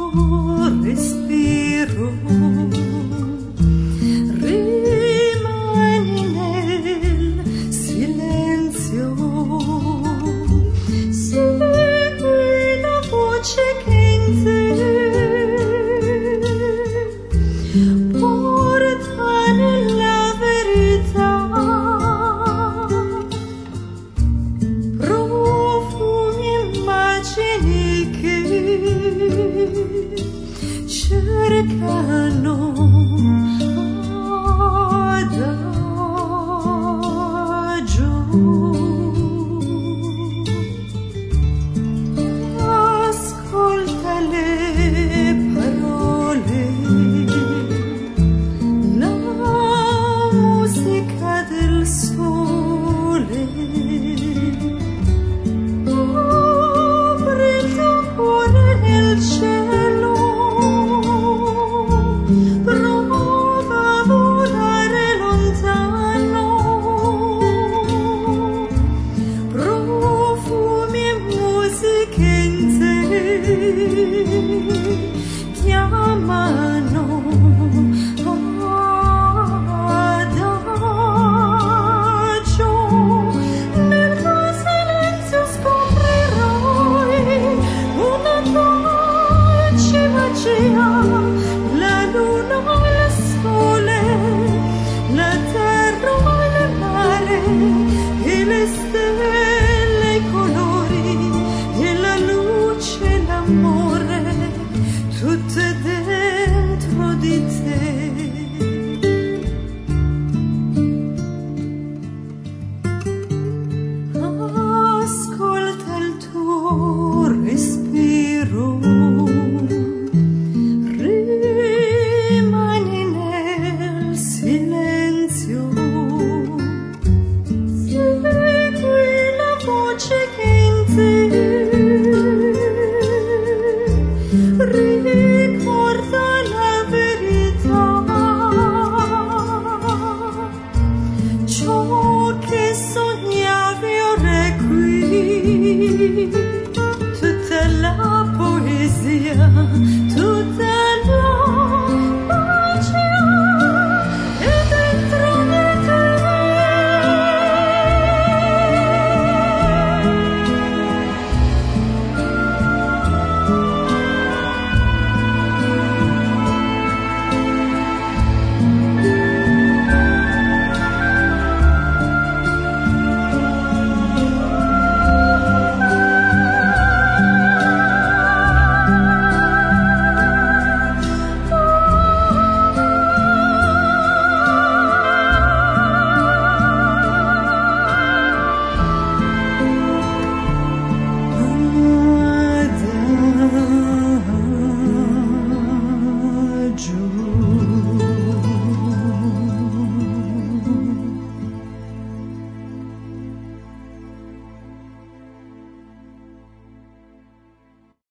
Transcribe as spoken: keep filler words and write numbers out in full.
respiro, rimani nel silenzio, segui la voce che in te porta nella verità. Cercano adagio, ascolta le parole, la musica del sole. Apri il tuo cuore nel cielo, prova a volare lontano, profumi e musiche in te chiamano adagio. Nel tuo silenzio scoprirai una dolce magia, la luna e il sole, la terra e il mare, e le stelle, i colori, e la luce e l'amore.